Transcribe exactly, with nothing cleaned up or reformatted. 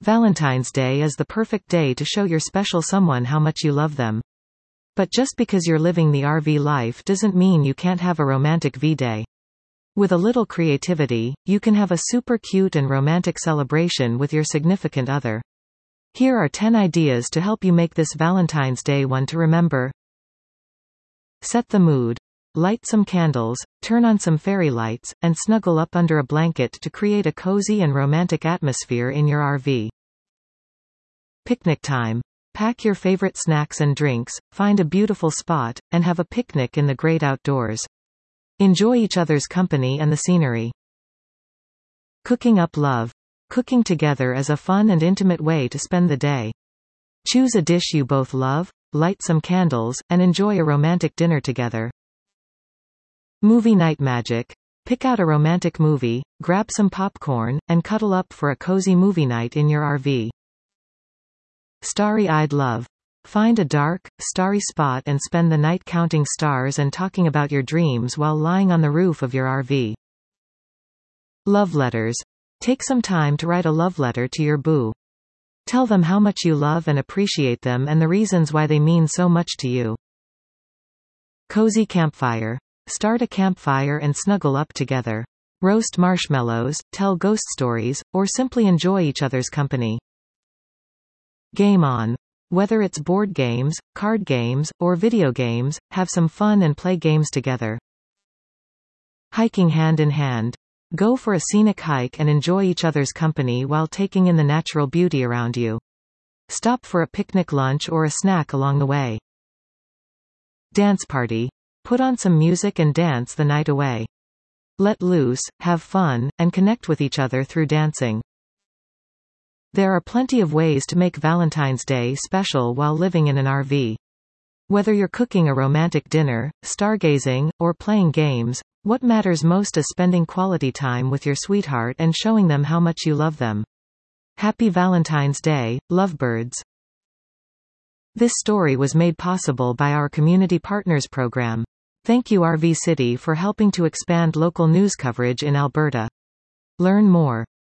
Valentine's Day is the perfect day to show your special someone how much you love them. But just because you're living the R V life doesn't mean you can't have a romantic V-Day. With a little creativity, you can have a super cute and romantic celebration with your significant other. Here are ten ideas to help you make this Valentine's Day one to remember. Set the mood. Light some candles, turn on some fairy lights, and snuggle up under a blanket to create a cozy and romantic atmosphere in your R V. Picnic time. Pack your favorite snacks and drinks, find a beautiful spot, and have a picnic in the great outdoors. Enjoy each other's company and the scenery. Cooking up love. Cooking together is a fun and intimate way to spend the day. Choose a dish you both love, light some candles, and enjoy a romantic dinner together. Movie night magic. Pick out a romantic movie, grab some popcorn, and cuddle up for a cozy movie night in your R V. Starry-eyed love. Find a dark, starry spot and spend the night counting stars and talking about your dreams while lying on the roof of your R V. Love letters. Take some time to write a love letter to your boo. Tell them how much you love and appreciate them and the reasons why they mean so much to you. Cozy campfire. Start a campfire and snuggle up together. Roast marshmallows, tell ghost stories, or simply enjoy each other's company. Game on. Whether it's board games, card games, or video games, have some fun and play games together. Hiking hand in hand. Go for a scenic hike and enjoy each other's company while taking in the natural beauty around you. Stop for a picnic lunch or a snack along the way. Dance party. Put on some music and dance the night away. Let loose, have fun, and connect with each other through dancing. There are plenty of ways to make Valentine's Day special while living in an R V. Whether you're cooking a romantic dinner, stargazing, or playing games, what matters most is spending quality time with your sweetheart and showing them how much you love them. Happy Valentine's Day, lovebirds. This story was made possible by our Community Partners Program. Thank you R V City for helping to expand local news coverage in Alberta. Learn more.